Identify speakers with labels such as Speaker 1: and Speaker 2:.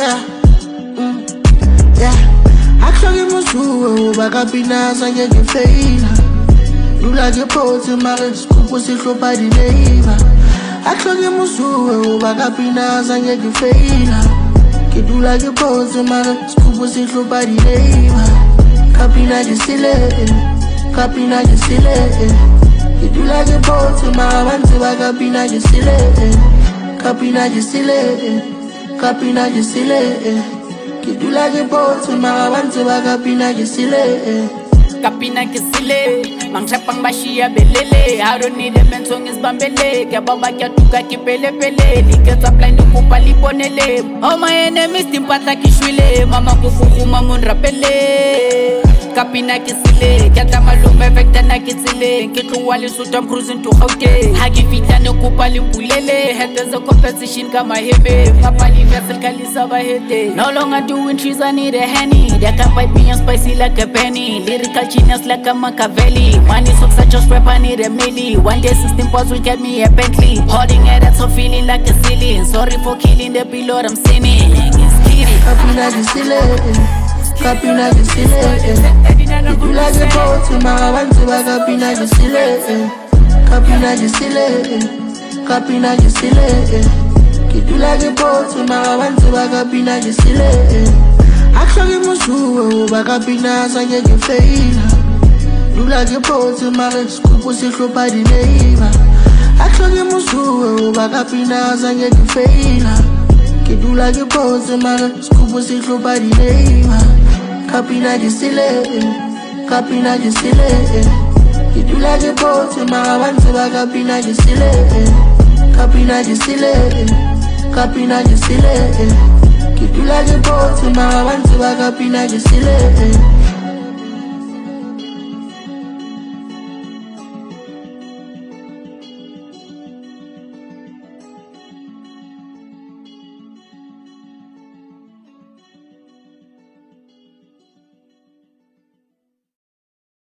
Speaker 1: yeah, yeah. Actually, Musu, Bagapina, and get your favor. You like your poet, my scoop was it by the neighbor. Actually, Musu, Bagapina, and get your favor. Kid, you like your poet, my scoop was it by the neighbor. Capina, you still it. Capina, you still it. Kid, you like your poet, my man, Bagapina, you still it. Capina, you still it. Capina, you still it. Kidu like a boat, my one to Bagapina, you still
Speaker 2: Kapina kisile, mangshapang bashia belele. I don't need a man song is bambele. Kababa kyatuka kipele pele. Liketa blind kupa liponele. All my enemies timpata kishwile. Mama kufuku mamun rapele. Kapina kisile, kyata malume vekta na kisile. Kitu wali sutam cruising to Gauteng. Hagi fita no kupa limpulele. Head a competition kama hebe. Kapali vessel kalisa bahete. No longer doing trees, I need a henny. They can buy me spicy like a penny. Lyrical genius like a Machiavelli. Money sucks, I just rap, I need a milli. One day 16 pounds will get me a Bentley. Holding it up, so feeling like a ceiling. Sorry for killing the pillow, I'm sinning. It's kidding.
Speaker 1: Kapina kisile. Kapina kisile. Kidu like a boat, my one to Bagapina, kisile. Kapina kisile. Kapina kisile. Kidu like a boat, my one to Bagapina, kisile. Actually, Musu, Bagapina, and get your favor. You like your poet, my scoop was it by the neighbor. Actually, Musu, Bagapina, and get your favor. Kid, you like your poet, my scoop was it by the neighbor. Capina, you still it. Capina, you still it. Kid, you like your poet, my one to Bagapina, you still it. Capina, you still it. Capina, you still it. Kidu like a boat, my one to Bagapina, you still it.